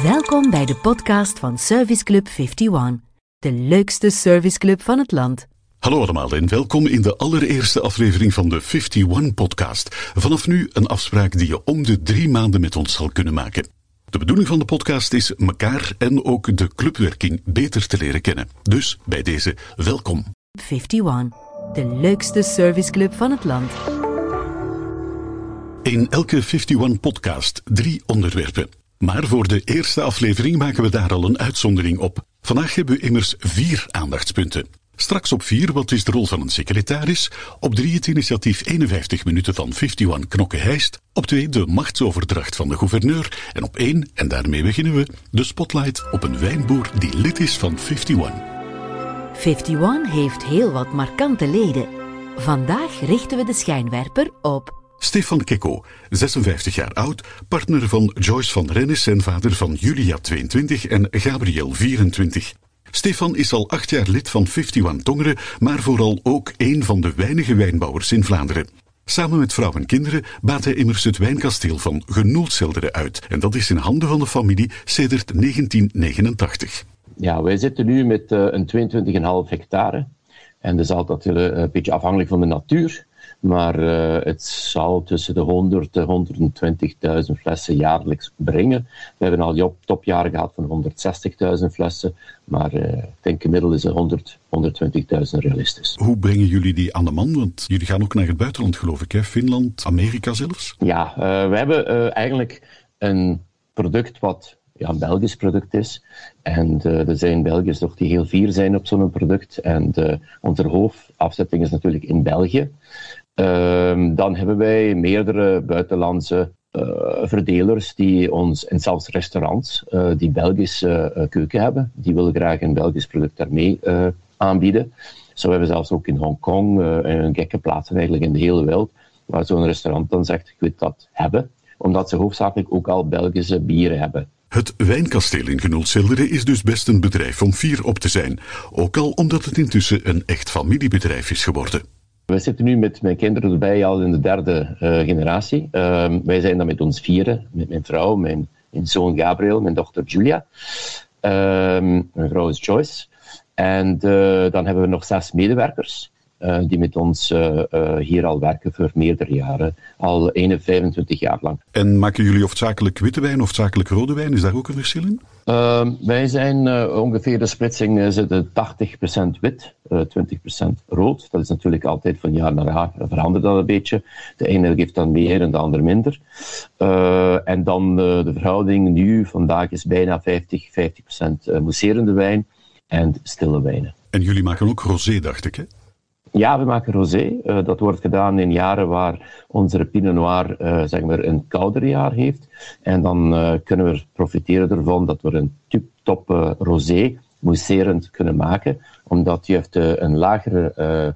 Welkom bij de podcast van Service Club 51, de leukste serviceclub van het land. Hallo allemaal en welkom in de allereerste aflevering van de 51-podcast. Vanaf nu een afspraak die je om de 3 maanden met ons zal kunnen maken. De bedoeling van de podcast is elkaar en ook de clubwerking beter te leren kennen. Dus bij deze, welkom. 51, de leukste serviceclub van het land. In elke 51-podcast 3 onderwerpen. Maar voor de eerste aflevering maken we daar al een uitzondering op. Vandaag hebben we immers 4 aandachtspunten. Straks op 4, wat is de rol van een secretaris? Op 3, het initiatief 51 minuten van 51 Knokke-Heist. Op 2, de machtsoverdracht van de gouverneur. En op 1, en daarmee beginnen we, de spotlight op een wijnboer die lid is van 51. 51 heeft heel wat markante leden. Vandaag richten we de schijnwerper op Stefan Kekko, 56 jaar oud, partner van Joyce van Rennes en vader van Julia, 22 en Gabriel, 24. Stefan is al 8 jaar lid van 51 Tongeren, maar vooral ook een van de weinige wijnbouwers in Vlaanderen. Samen met vrouw en kinderen baat hij immers het wijnkasteel van Genoelselderen uit. En dat is in handen van de familie sedert 1989. Ja, wij zitten nu met een 22,5 hectare. En dat is altijd een beetje afhankelijk van de natuur. Maar het zal tussen de 100 en 120.000 flessen jaarlijks brengen. We hebben al topjaren gehad van 160.000 flessen. Maar ik denk gemiddeld is 120.000 realistisch. Hoe brengen jullie die aan de man? Want jullie gaan ook naar het buitenland, geloof ik, hè? Finland, Amerika zelfs? Ja, we hebben eigenlijk een product wat een Belgisch product is. En er zijn Belgiërs toch die heel fier zijn op zo'n product. En onze hoofdafzetting is natuurlijk in België. Dan hebben wij meerdere buitenlandse verdelers die ons, en zelfs restaurants, die Belgische keuken hebben. Die willen graag een Belgisch product daarmee aanbieden. Zo hebben we zelfs ook in Hongkong een gekke plaatsen eigenlijk in de hele wereld, waar zo'n restaurant dan zegt, ik wil dat hebben, omdat ze hoofdzakelijk ook al Belgische bieren hebben. Het wijnkasteel in Genoelselderen is dus best een bedrijf om fier op te zijn. Ook al omdat het intussen een echt familiebedrijf is geworden. We zitten nu met mijn kinderen erbij al in de 3e generatie. Wij zijn dan met ons 4, met mijn vrouw, mijn zoon Gabriel, mijn dochter Julia. Mijn vrouw is Joyce. En dan hebben we nog 6 medewerkers die met ons hier al werken voor meerdere jaren. Al 25 jaar lang. En maken jullie hoofdzakelijk witte wijn of hoofdzakelijk rode wijn? Is daar ook een verschil in? Wij zijn ongeveer, de splitsing zit 80% wit, 20% rood. Dat is natuurlijk altijd van jaar naar jaar, verandert dat een beetje. De ene geeft dan meer en de andere minder. En dan de verhouding nu, vandaag is bijna 50% mousserende wijn en stille wijnen. En jullie maken ook rosé, dacht ik, hè? Ja, we maken rosé. Dat wordt gedaan in jaren waar onze Pinot Noir zeg maar een kouder jaar heeft. En dan kunnen we profiteren ervan dat we een top rosé mousserend kunnen maken. Omdat je heeft een lagere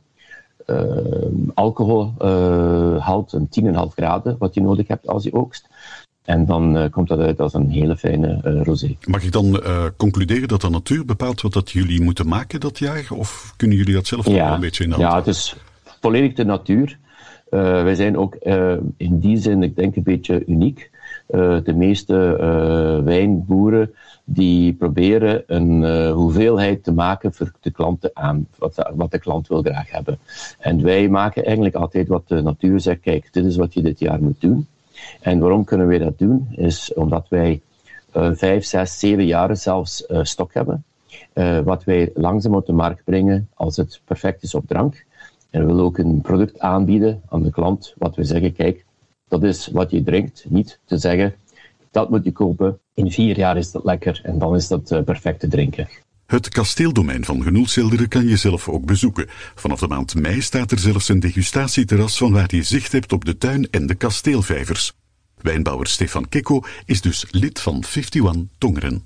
alcoholhout, een 10,5 graden, wat je nodig hebt als je oogst. En dan komt dat uit als een hele fijne rosé. Mag ik dan concluderen dat de natuur bepaalt wat dat jullie moeten maken dat jaar? Of kunnen jullie dat zelf nog wel een beetje in de hand? Ja, het is volledig de natuur. Wij zijn ook in die zin, ik denk, een beetje uniek. De meeste wijnboeren die proberen een hoeveelheid te maken voor de klanten aan, wat de klant wil graag hebben. En wij maken eigenlijk altijd wat de natuur zegt, kijk, dit is wat je dit jaar moet doen. En waarom kunnen wij dat doen? Is omdat wij 5, 6, 7 jaren zelfs stok hebben. Wat wij langzaam op de markt brengen als het perfect is op drank. En we willen ook een product aanbieden aan de klant. Wat we zeggen, kijk, dat is wat je drinkt. Niet te zeggen, dat moet je kopen. In 4 jaar is dat lekker en dan is dat perfect te drinken. Het kasteeldomein van Genoelselderen kan je zelf ook bezoeken. Vanaf de maand mei staat er zelfs een degustatieterras van waar je zicht hebt op de tuin en de kasteelvijvers. Wijnbouwer Stefan Kekko is dus lid van 51 Tongeren.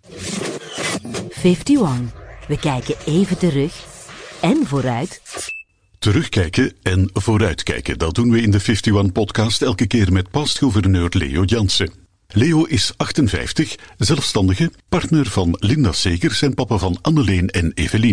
51. We kijken even terug en vooruit. Terugkijken en vooruitkijken, dat doen we in de 51-podcast elke keer met pastgouverneur Leo Jansen. Leo is 58, zelfstandige, partner van Linda Segers en papa van Anneleen en Evelien.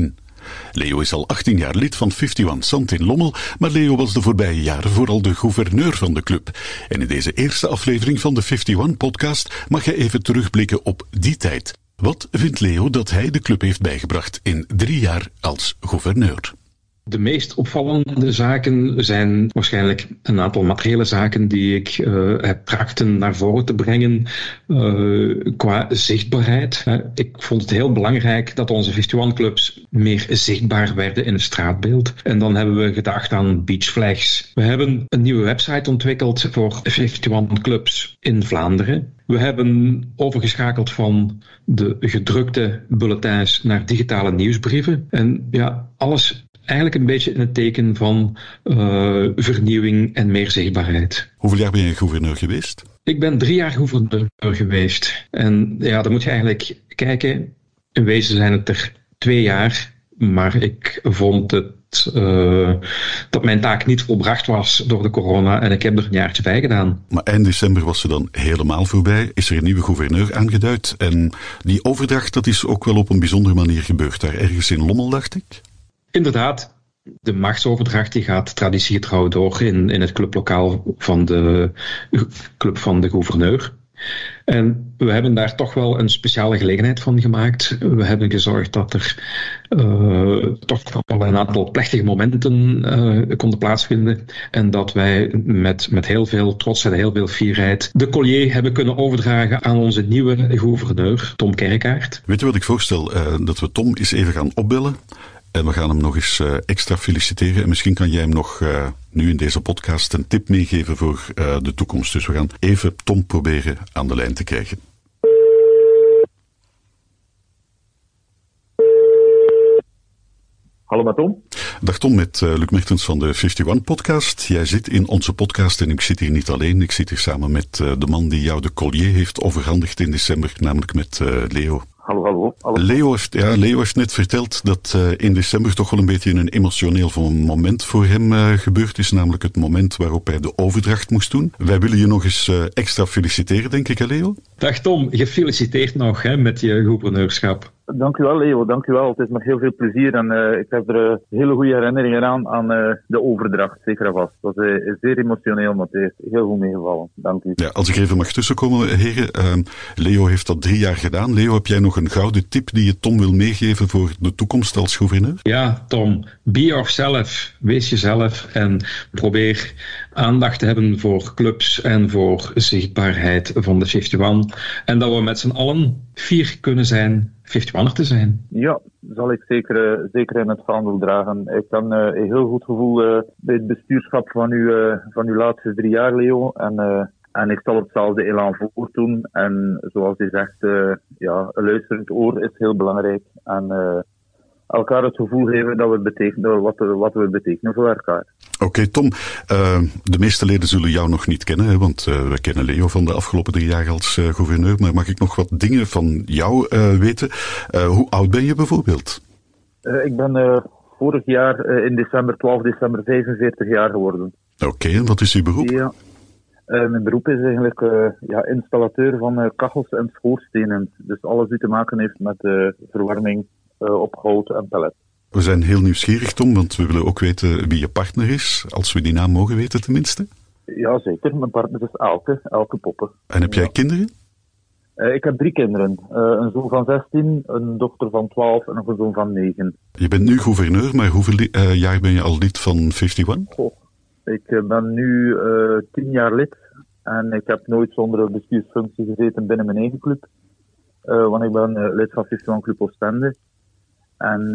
Leo is al 18 jaar lid van 51 Zand in Lommel, maar Leo was de voorbije jaren vooral de gouverneur van de club. En in deze eerste aflevering van de 51-podcast mag hij even terugblikken op die tijd. Wat vindt Leo dat hij de club heeft bijgebracht in 3 jaar als gouverneur? De meest opvallende zaken zijn waarschijnlijk een aantal materiële zaken die ik heb trachten naar voren te brengen qua zichtbaarheid. Ik vond het heel belangrijk dat onze 51-clubs meer zichtbaar werden in het straatbeeld. En dan hebben we gedacht aan beachflags. We hebben een nieuwe website ontwikkeld voor 51-clubs in Vlaanderen. We hebben overgeschakeld van de gedrukte bulletins naar digitale nieuwsbrieven. En ja, alles eigenlijk een beetje in het teken van vernieuwing en meer zichtbaarheid. Hoeveel jaar ben je gouverneur geweest? Ik ben 3 jaar gouverneur geweest. En ja, dan moet je eigenlijk kijken. In wezen zijn het er 2 jaar. Maar ik vond dat mijn taak niet volbracht was door de corona. En ik heb er een jaartje bij gedaan. Maar eind december was ze dan helemaal voorbij. Is er een nieuwe gouverneur aangeduid. En die overdracht, dat is ook wel op een bijzondere manier gebeurd. Daar ergens in Lommel, dacht ik. Inderdaad, de machtsoverdracht die gaat traditiegetrouw door in het clublokaal van de club van de gouverneur. En we hebben daar toch wel een speciale gelegenheid van gemaakt. We hebben gezorgd dat er toch wel een aantal plechtige momenten konden plaatsvinden. En dat wij met heel veel trots en heel veel fierheid de collier hebben kunnen overdragen aan onze nieuwe gouverneur, Tom Kerkaert. Weet je wat ik voorstel? Dat we Tom eens even gaan opbellen. En we gaan hem nog eens extra feliciteren. En misschien kan jij hem nog nu in deze podcast een tip meegeven voor de toekomst. Dus we gaan even Tom proberen aan de lijn te krijgen. Hallo met Tom. Dag Tom, met Luc Mertens van de 51-podcast. Jij zit in onze podcast en ik zit hier niet alleen. Ik zit hier samen met de man die jou de collier heeft overhandigd in december, namelijk met Leo. Hallo. Leo heeft net verteld dat in december toch wel een beetje een emotioneel moment voor hem gebeurd is, namelijk het moment waarop hij de overdracht moest doen. Wij willen je nog eens extra feliciteren, denk ik, hè, Leo? Dag Tom, gefeliciteerd nog met je gouverneurschap. Dank u wel, Leo. Dank u wel. Het is met heel veel plezier en ik heb er hele goede herinneringen aan de overdracht, zeker en vast. Dat is zeer emotioneel, maar het is heel goed meegevallen. Dank u. Ja, als ik even mag tussenkomen, heren. Leo heeft dat 3 jaar gedaan. Leo, heb jij nog een gouden tip die je Tom wil meegeven voor de toekomst als gouverneur? Ja, Tom. Be yourself. Wees jezelf en probeer aandacht te hebben voor clubs en voor zichtbaarheid van de 51. En dat we met z'n allen fier kunnen zijn 51er te zijn. Ja, zal ik zeker in het vaandel dragen. Ik heb een heel goed gevoel bij het bestuurschap van uw laatste 3 jaar, Leo. En ik zal hetzelfde elan voortdoen. En zoals u zegt, een luisterend oor is heel belangrijk. En elkaar het gevoel geven dat we betekenen, wat we betekenen voor elkaar. Oké, Tom. De meeste leden zullen jou nog niet kennen, hè, want we kennen Leo van de afgelopen 3 jaar als gouverneur. Maar mag ik nog wat dingen van jou weten? Hoe oud ben je bijvoorbeeld? Ik ben vorig jaar in 12 december 45 jaar geworden. Oké, en wat is uw beroep? Ja. Mijn beroep is eigenlijk installateur van kachels en schoorstenen. Dus alles die te maken heeft met verwarming op hout en pellet. We zijn heel nieuwsgierig, Tom, want we willen ook weten wie je partner is, als we die naam mogen weten tenminste. Ja, zeker. Mijn partner is Elke Poppen. En heb jij kinderen? Ik heb 3 kinderen. Een zoon van 16, een dochter van 12 en een zoon van 9. Je bent nu gouverneur, maar hoeveel jaar ben je al lid van 51? Goh, ik ben nu 10 jaar lid en ik heb nooit zonder een bestuursfunctie gezeten binnen mijn eigen club. Want ik ben lid van 51 Club Oostende. En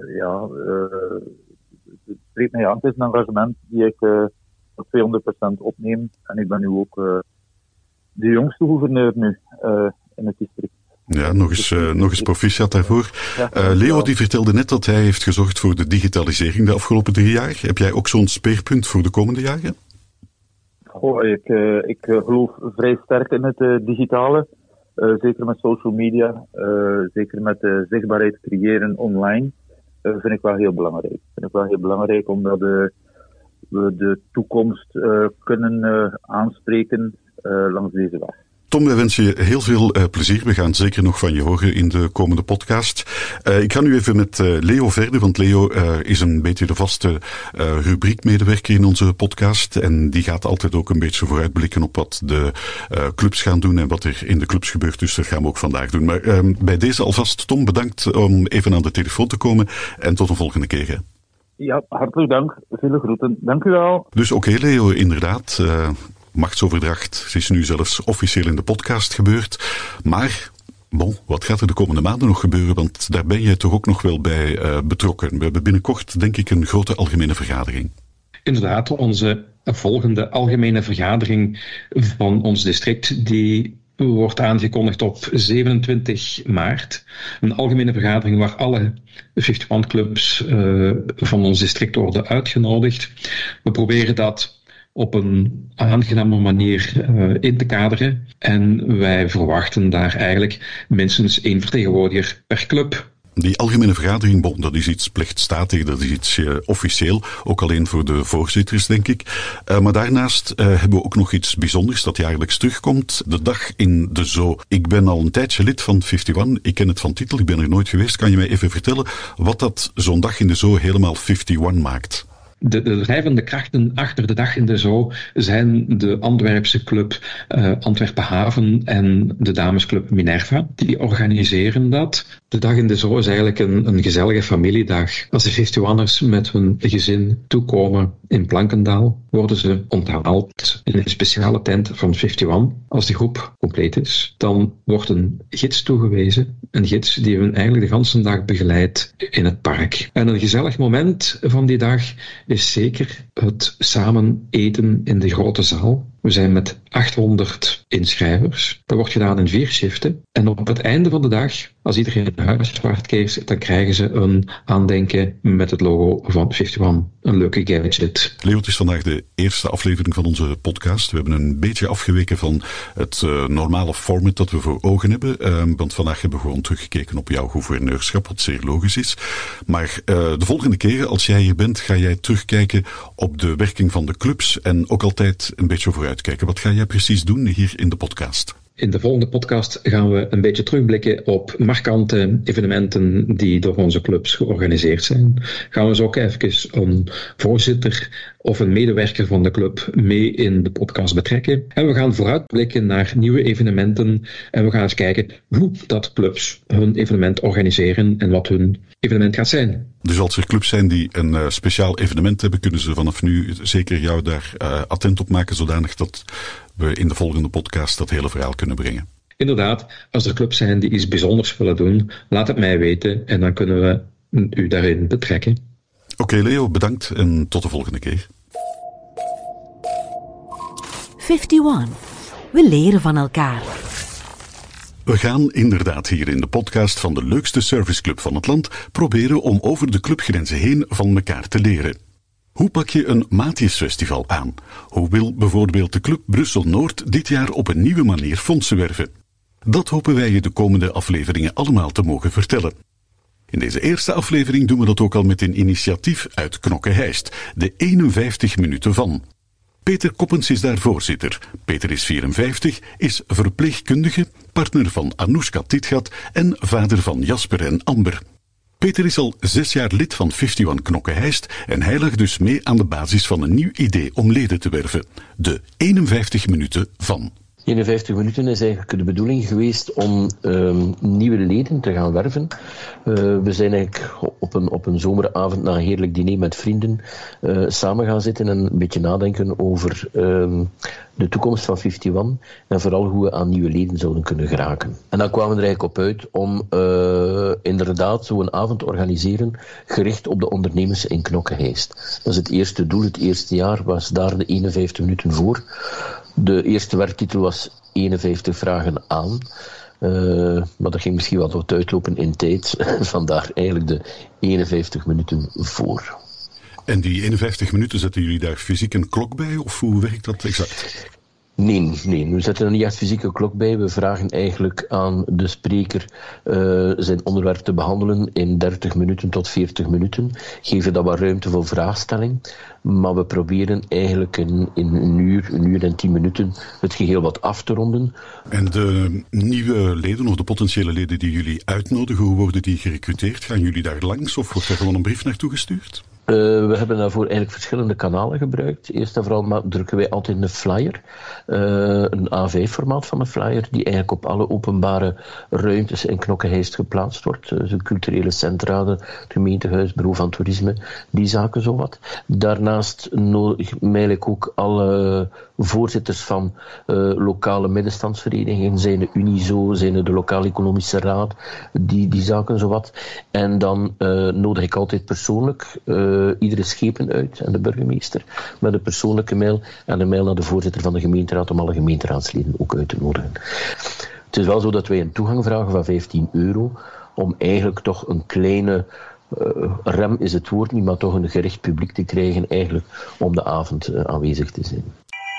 het spreekt mij aan. Het is een engagement die ik 200% opneem. En ik ben nu ook de jongste gouverneur nu in het district. Ja, nog eens proficiat daarvoor. Leo die vertelde net dat hij heeft gezorgd voor de digitalisering de afgelopen 3 jaar. Heb jij ook zo'n speerpunt voor de komende jaren? Goh, ik geloof vrij sterk in het digitale. Zeker met social media, zeker met zichtbaarheid creëren online, vind ik wel heel belangrijk. Omdat we de toekomst kunnen aanspreken langs deze weg. Tom, wij wensen je heel veel plezier. We gaan zeker nog van je horen in de komende podcast. Ik ga nu even met Leo verder, want Leo is een beetje de vaste rubriekmedewerker in onze podcast. En die gaat altijd ook een beetje vooruitblikken op wat de clubs gaan doen en wat er in de clubs gebeurt. Dus dat gaan we ook vandaag doen. Maar bij deze alvast, Tom, bedankt om even aan de telefoon te komen. En tot een volgende keer. Hè. Ja, hartelijk dank. Vele groeten. Dank u wel. Dus oké, Leo, inderdaad. Machtsoverdracht is nu zelfs officieel in de podcast gebeurd. Maar, wat gaat er de komende maanden nog gebeuren? Want daar ben jij toch ook nog wel bij betrokken. We hebben binnenkort, denk ik, een grote algemene vergadering. Inderdaad, onze volgende algemene vergadering van ons district, die wordt aangekondigd op 27 maart. Een algemene vergadering waar alle 51-clubs van ons district worden uitgenodigd. We proberen dat op een aangename manier in te kaderen. En wij verwachten daar eigenlijk minstens 1 vertegenwoordiger per club. Die algemene vergadering, dat is iets plechtstatig, dat is iets officieel, ook alleen voor de voorzitters, denk ik. Maar daarnaast hebben we ook nog iets bijzonders dat jaarlijks terugkomt. De dag in de Zoo. Ik ben al een tijdje lid van 51, ik ken het van titel, ik ben er nooit geweest. Kan je mij even vertellen wat dat zo'n dag in de Zoo helemaal 51 maakt? De drijvende krachten achter de dag in de Zoo zijn de Antwerpse club Antwerpen Haven en de damesclub Minerva. Die organiseren dat. De dag in de Zoo is eigenlijk een gezellige familiedag. Als de 51ers met hun gezin toekomen in Plankendaal, worden ze onthaald in een speciale tent van 51. Als de groep compleet is, dan wordt een gids toegewezen. Een gids die hun eigenlijk de hele dag begeleidt in het park. En een gezellig moment van die dag is zeker het samen eten in de grote zaal. We zijn met 800 inschrijvers. Dat wordt gedaan in 4 shiften. En op het einde van de dag, als iedereen naar huis keert, dan krijgen ze een aandenken met het logo van 51. Een leuke gadget. Leo, het is vandaag de eerste aflevering van onze podcast. We hebben een beetje afgeweken van het normale format dat we voor ogen hebben. Want vandaag hebben we gewoon teruggekeken op jouw gouverneurschap, wat zeer logisch is. Maar de volgende keer, als jij hier bent, ga jij terugkijken op de werking van de clubs en ook altijd een beetje vooruitkijken. Wat ga jij precies doen hier in de podcast? In de volgende podcast gaan we een beetje terugblikken op markante evenementen die door onze clubs georganiseerd zijn. Gaan we dus ook even een voorzitter of een medewerker van de club mee in de podcast betrekken. En we gaan vooruitblikken naar nieuwe evenementen en we gaan eens kijken hoe dat clubs hun evenement organiseren en wat hun evenement gaat zijn. Dus als er clubs zijn die een speciaal evenement hebben, kunnen ze vanaf nu zeker jou daar attent op maken, zodanig dat we in de volgende podcast dat hele verhaal kunnen brengen. Inderdaad, als er clubs zijn die iets bijzonders willen doen, laat het mij weten en dan kunnen we u daarin betrekken. Oké, Leo, bedankt en tot de volgende keer. 51. We leren van elkaar. We gaan inderdaad hier in de podcast van de leukste serviceclub van het land proberen om over de clubgrenzen heen van elkaar te leren. Hoe pak je een maatjesfestival aan? Hoe wil bijvoorbeeld de Club Brussel-Noord dit jaar op een nieuwe manier fondsen werven? Dat hopen wij je de komende afleveringen allemaal te mogen vertellen. In deze eerste aflevering doen we dat ook al met een initiatief uit Knokke-Heist, de 51 minuten van. Peter Koppens is daar voorzitter. Peter is 54, is verpleegkundige, partner van Anoushka Titgat en vader van Jasper en Amber. Peter is al 6 jaar lid van 51 Knokke-Heist en hij lag dus mee aan de basis van een nieuw idee om leden te werven. De 51 minuten van. 51 minuten is eigenlijk de bedoeling geweest om nieuwe leden te gaan werven. We zijn eigenlijk op een zomeravond na een heerlijk diner met vrienden samen gaan zitten en een beetje nadenken over de toekomst van 51 en vooral hoe we aan nieuwe leden zouden kunnen geraken. En dan kwamen we er eigenlijk op uit om inderdaad zo'n avond te organiseren gericht op de ondernemers in Knokke-Heist. Dat is het eerste doel. Het eerste jaar was daar de 51 minuten voor. De eerste werktitel was 51 vragen aan. Maar dat ging misschien wat uitlopen in tijd. Vandaar eigenlijk de 51 minuten voor. En die 51 minuten, zetten jullie daar fysiek een klok bij? Of hoe werkt dat exact? Nee. We zetten er niet echt fysieke klok bij. We vragen eigenlijk aan de spreker zijn onderwerp te behandelen in 30 minuten tot 40 minuten. Geven dat wat ruimte voor vraagstelling. Maar we proberen eigenlijk in een uur en 10 minuten het geheel wat af te ronden. En de nieuwe leden of de potentiële leden die jullie uitnodigen, hoe worden die gerecruiteerd? Gaan jullie daar langs of wordt er gewoon een brief naartoe gestuurd? We hebben daarvoor eigenlijk verschillende kanalen gebruikt. Eerst en vooral drukken wij altijd een flyer, een A5-formaat van een flyer, die eigenlijk op alle openbare ruimtes in Knokke-Heist geplaatst wordt. Dus culturele centra, het gemeentehuis, bureau van toerisme, die zaken zowat. Daarnaast mail ik ook alle voorzitters van lokale middenstandsverenigingen, zijn de Unizo, zijn de lokale economische raad, die zaken zowat. En dan nodig ik altijd persoonlijk iedere schepen uit en de burgemeester met een persoonlijke mail en een mail naar de voorzitter van de gemeenteraad om alle gemeenteraadsleden ook uit te nodigen. Het is wel zo dat wij een toegang vragen van €15 om eigenlijk toch een kleine rem is het woord niet, maar toch een gericht publiek te krijgen eigenlijk om de avond aanwezig te zijn.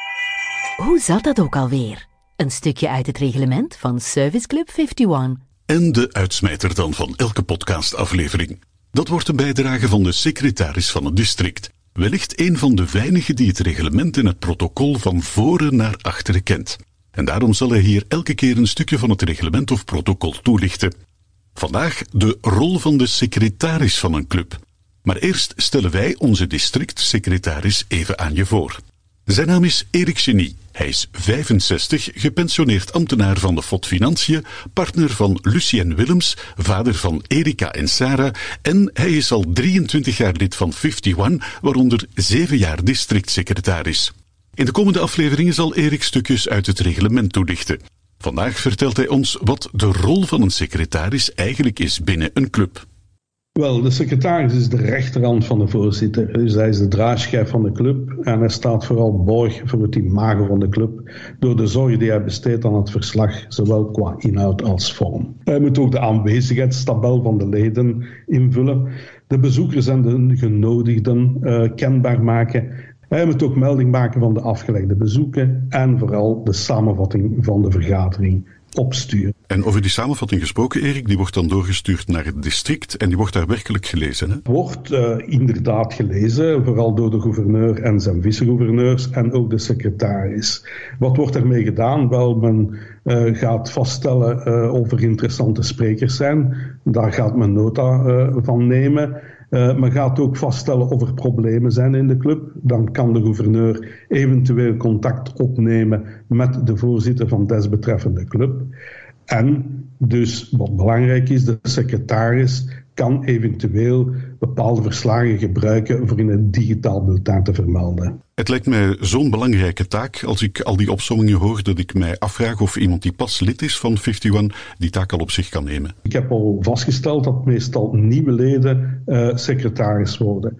Hoe zat dat ook alweer? Een stukje uit het reglement van Service Club 51. En de uitsmijter dan van elke podcastaflevering. Dat wordt een bijdrage van de secretaris van het district. Wellicht een van de weinigen die het reglement en het protocol van voren naar achteren kent. En daarom zal hij hier elke keer een stukje van het reglement of protocol toelichten. Vandaag de rol van de secretaris van een club. Maar eerst stellen wij onze districtsecretaris even aan je voor. Zijn naam is Erik Genie. Hij is 65, gepensioneerd ambtenaar van de FOD Financiën, partner van Lucien Willems, vader van Erika en Sarah, en hij is al 23 jaar lid van 51, waaronder 7 jaar districtsecretaris. In de komende afleveringen zal Erik stukjes uit het reglement toelichten. Vandaag vertelt hij ons wat de rol van een secretaris eigenlijk is binnen een club. Wel, de secretaris is de rechterhand van de voorzitter. Dus hij is de draagschijf van de club en hij staat vooral borg voor het imago van de club door de zorg die hij besteedt aan het verslag, zowel qua inhoud als vorm. Hij moet ook de aanwezigheidstabel van de leden invullen, de bezoekers en de genodigden kenbaar maken. Hij moet ook melding maken van de afgelegde bezoeken en vooral de samenvatting van de vergadering opsturen. En over die samenvatting gesproken, Erik, die wordt dan doorgestuurd naar het district en die wordt daar werkelijk gelezen, hè? Wordt inderdaad gelezen, vooral door de gouverneur en zijn vice-gouverneurs en ook de secretaris. Wat wordt ermee gedaan? Wel, men gaat vaststellen of er interessante sprekers zijn. Daar gaat men nota van nemen. Men gaat ook vaststellen of er problemen zijn in de club. Dan kan de gouverneur eventueel contact opnemen met de voorzitter van desbetreffende club. En dus, wat belangrijk is, de secretaris kan eventueel bepaalde verslagen gebruiken voor in het digitaal bulletin te vermelden. Het lijkt mij zo'n belangrijke taak, als ik al die opsommingen hoor, dat ik mij afvraag of iemand die pas lid is van 51 die taak al op zich kan nemen. Ik heb al vastgesteld dat meestal nieuwe leden secretaris worden.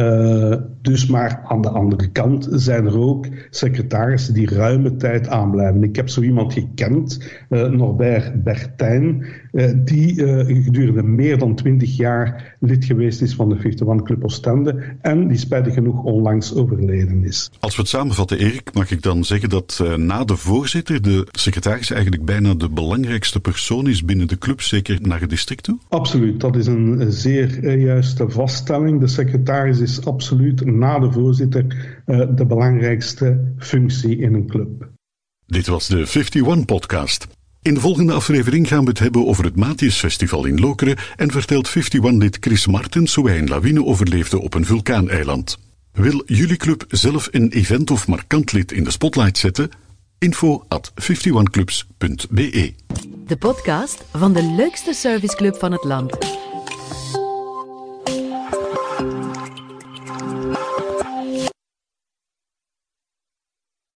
Dus maar aan de andere kant zijn er ook secretarissen die ruime tijd aanblijven. Ik heb zo iemand gekend, Norbert Bertijn, die gedurende meer dan 20 jaar lid geweest is van de 51 Club Oostende en die spijtig genoeg onlangs overleden is. Als we het samenvatten, Erik, mag ik dan zeggen dat na de voorzitter de secretaris eigenlijk bijna de belangrijkste persoon is binnen de club, zeker naar het district toe? Absoluut, dat is een zeer juiste vaststelling. De secretaris is absoluut na de voorzitter de belangrijkste functie in een club. Dit was de 51-podcast. In de volgende aflevering gaan we het hebben over het Maatjesfestival in Lokeren en vertelt 51-lid Chris Martens hoe hij een lawine overleefde op een vulkaaneiland. Wil jullie club zelf een event of markant lid in de spotlight zetten? info@51clubs.be. De podcast van de leukste serviceclub van het land.